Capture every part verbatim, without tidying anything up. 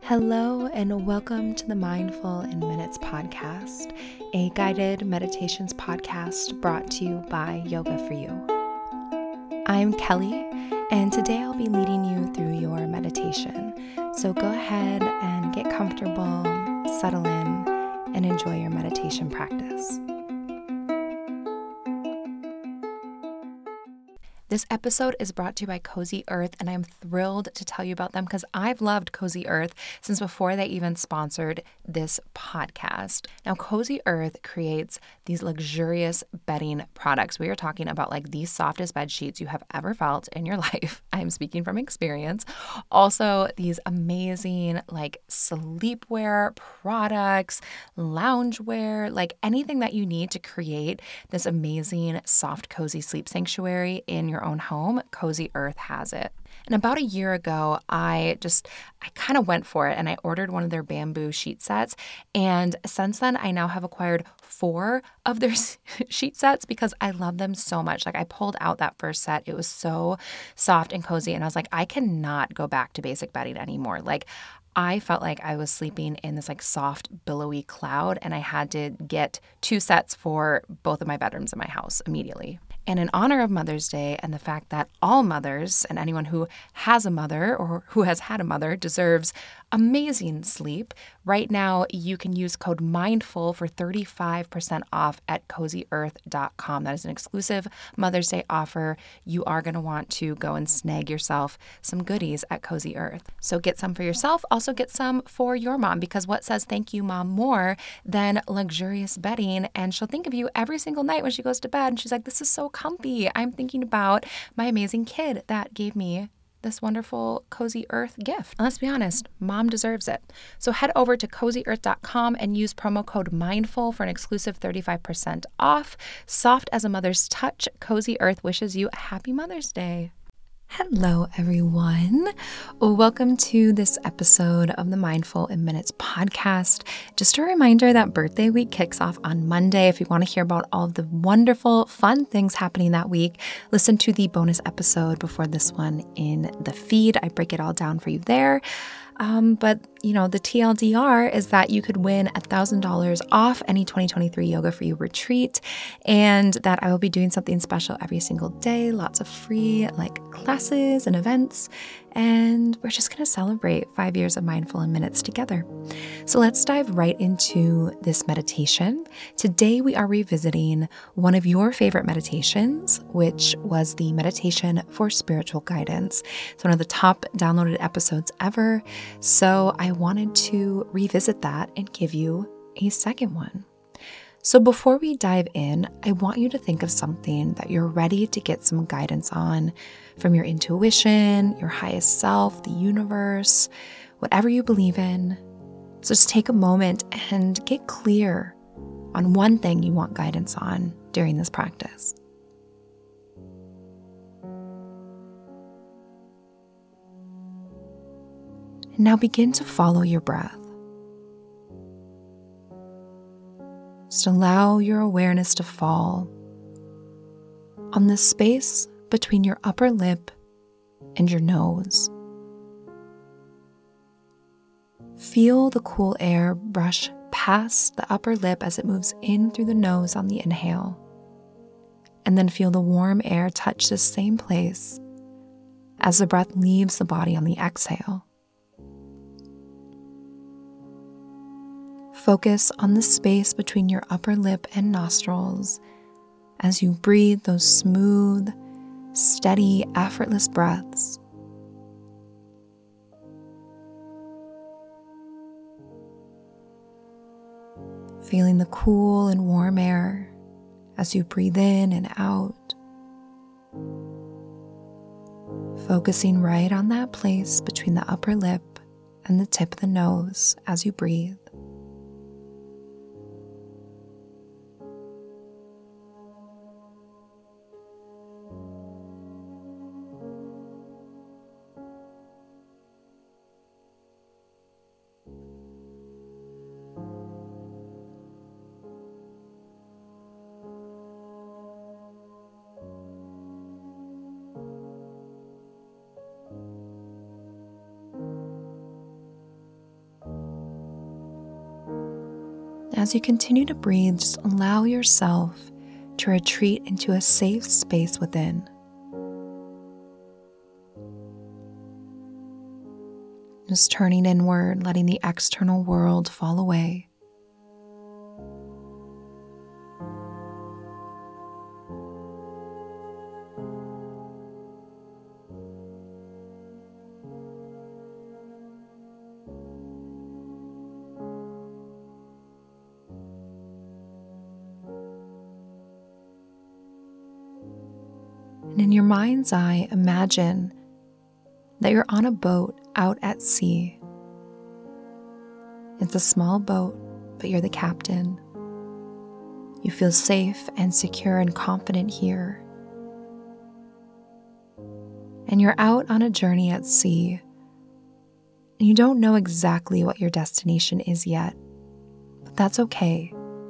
Hello, and welcome to the Mindful in Minutes podcast, a guided meditations podcast brought to you by Yoga for You. I'm Kelly, and today I'll be leading you through your meditation. So go ahead and get comfortable, settle in, and enjoy your meditation practice. This episode is brought to you by Cozy Earth, and I'm thrilled to tell you about them because I've loved Cozy Earth since before they even sponsored this podcast. Now, Cozy Earth creates these luxurious bedding products. We are talking about like the softest bed sheets you have ever felt in your life. I'm speaking from experience. Also, these amazing like sleepwear products, loungewear, like anything that you need to create this amazing, soft, cozy sleep sanctuary in your own home, Cozy Earth has it. And about a year ago, I just, I kind of went for it and I ordered one of their bamboo sheet sets. And since then, I now have acquired four of their sheet sets because I love them so much. Like I pulled out that first set. It was so soft and cozy. And I was like, I cannot go back to basic bedding anymore. Like I felt like I was sleeping in this like soft, billowy cloud, and I had to get two sets for both of my bedrooms in my house immediately. And in honor of Mother's Day and the fact that all mothers and anyone who has a mother or who has had a mother deserves amazing sleep, right now you can use code MINDFUL for thirty-five percent off at cozy earth dot com. That is an exclusive Mother's Day offer. You are going to want to go and snag yourself some goodies at Cozy Earth. So get some for yourself, also get some for your mom, because what says thank you, mom, more than luxurious bedding? And she'll think of you every single night when she goes to bed and she's like, this is so comfy. I'm thinking about my amazing kid that gave me this wonderful Cozy Earth gift. And let's be honest, mom deserves it. So head over to cozy earth dot com and use promo code MINDFUL for an exclusive thirty-five percent off. Soft as a mother's touch, Cozy Earth wishes you a happy Mother's Day. Hello, everyone. Welcome to this episode of the Mindful in Minutes podcast. Just a reminder that birthday week kicks off on Monday. If you want to hear about all of the wonderful, fun things happening that week, listen to the bonus episode before this one in the feed. I break it all down for you there. Um, but, you know, the T L D R is that you could win one thousand dollars off any twenty twenty-three Yoga for You retreat, and that I will be doing something special every single day, lots of free like classes and events, and we're just going to celebrate five years of Mindful in Minutes together. So let's dive right into this meditation. Today we are revisiting one of your favorite meditations, which was the meditation for spiritual guidance. It's one of the top downloaded episodes ever. So I wanted to revisit that and give you a second one. So before we dive in, I want you to think of something that you're ready to get some guidance on from your intuition, your highest self, the universe, whatever you believe in. So just take a moment and get clear on one thing you want guidance on during this practice. And now begin to follow your breath. Just allow your awareness to fall on the space between your upper lip and your nose. Feel the cool air brush past the upper lip as it moves in through the nose on the inhale. And then feel the warm air touch this same place as the breath leaves the body on the exhale. Focus on the space between your upper lip and nostrils as you breathe those smooth, steady, effortless breaths. Feeling the cool and warm air as you breathe in and out. Focusing right on that place between the upper lip and the tip of the nose as you breathe. As you continue to breathe, just allow yourself to retreat into a safe space within. Just turning inward, letting the external world fall away. And in your mind's eye, imagine that you're on a boat out at sea. It's a small boat, but you're the captain. You feel safe and secure and confident here. And you're out on a journey at sea, and you don't know exactly what your destination is yet, but that's okay.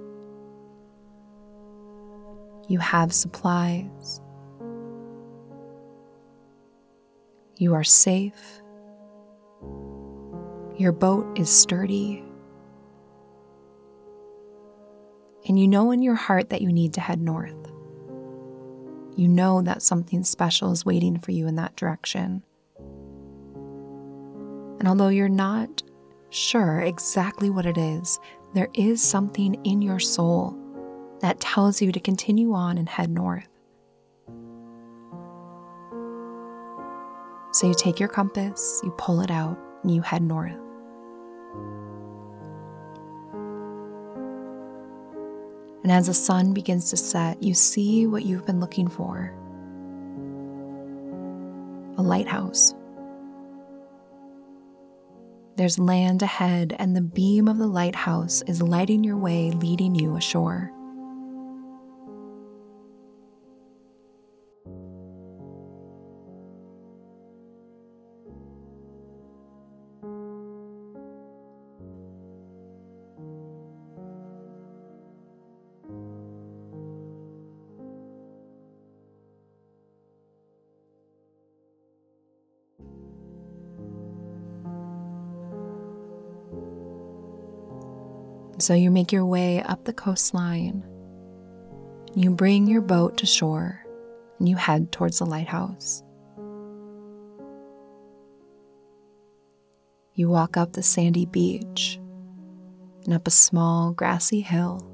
You have supplies. You are safe. Your boat is sturdy. And you know in your heart that you need to head north. You know that something special is waiting for you in that direction. And although you're not sure exactly what it is, there is something in your soul that tells you to continue on and head north. So you take your compass, you pull it out, and you head north. And as the sun begins to set, you see what you've been looking for: a lighthouse. There's land ahead, and the beam of the lighthouse is lighting your way, leading you ashore. So you make your way up the coastline. You bring your boat to shore, and you head towards the lighthouse. You walk up the sandy beach and up a small grassy hill.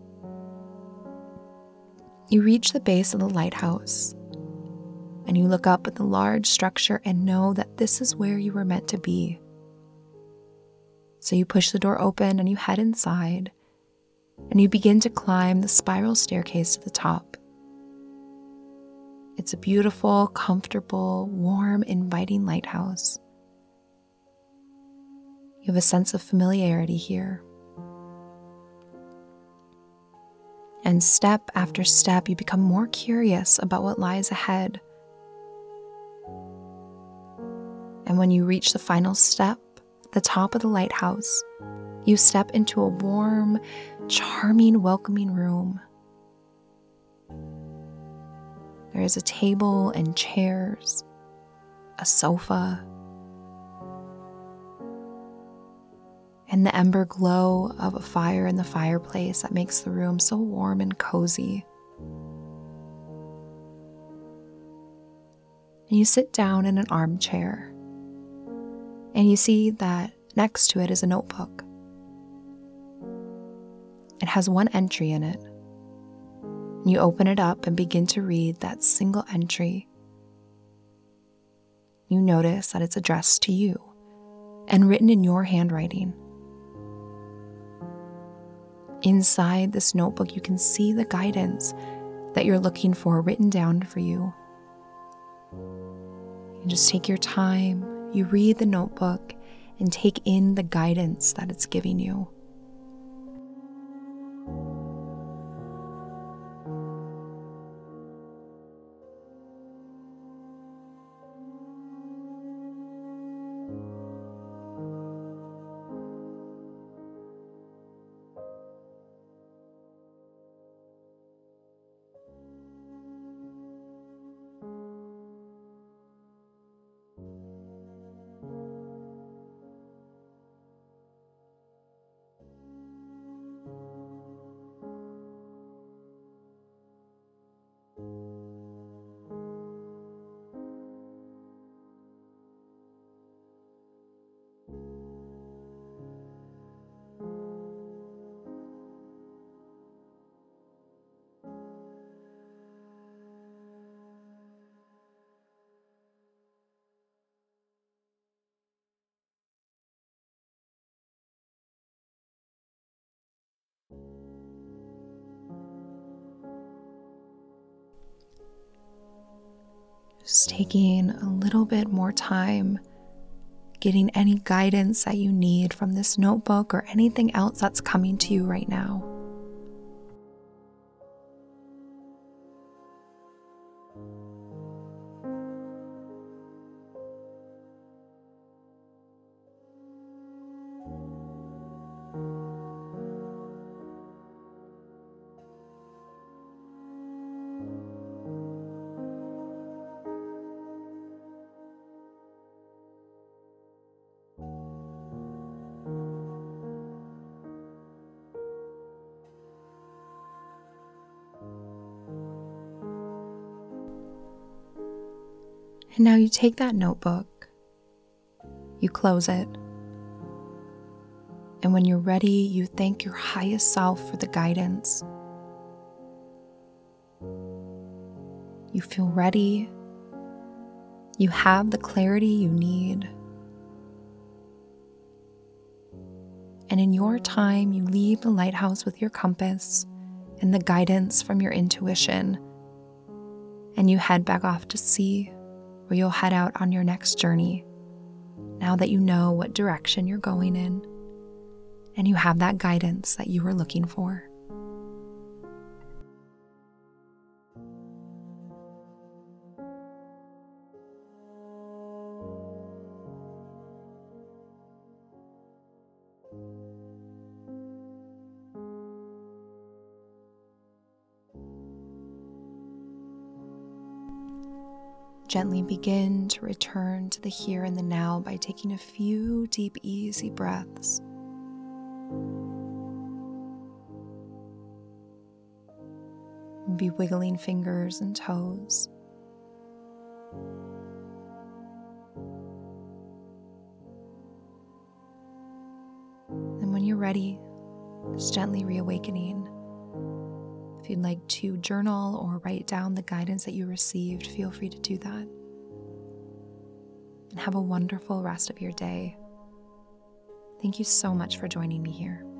You reach the base of the lighthouse, and you look up at the large structure and know that this is where you were meant to be. So you push the door open and you head inside, and you begin to climb the spiral staircase to the top. It's a beautiful, comfortable, warm, inviting lighthouse. You have a sense of familiarity here. And step after step, you become more curious about what lies ahead. And when you reach the final step, the top of the lighthouse, you step into a warm, charming, welcoming room. There is a table and chairs, a sofa, and the ember glow of a fire in the fireplace that makes the room so warm and cozy. And you sit down in an armchair, and you see that next to it is a notebook. It has one entry in it. You open it up and begin to read that single entry. You notice that it's addressed to you and written in your handwriting. Inside this notebook, you can see the guidance that you're looking for written down for you. You just take your time. You read the notebook and take in the guidance that it's giving you. Just taking a little bit more time, getting any guidance that you need from this notebook or anything else that's coming to you right now. And now you take that notebook, you close it, and when you're ready, you thank your highest self for the guidance. You feel ready. You have the clarity you need. And in your time, you leave the lighthouse with your compass and the guidance from your intuition, and you head back off to sea, where you'll head out on your next journey, now that you know what direction you're going in, and you have that guidance that you were looking for. Gently begin to return to the here and the now by taking a few deep, easy breaths. Be wiggling fingers and toes. And when you're ready, just gently reawakening. If you'd like to journal or write down the guidance that you received, feel free to do that. And have a wonderful rest of your day. Thank you so much for joining me here.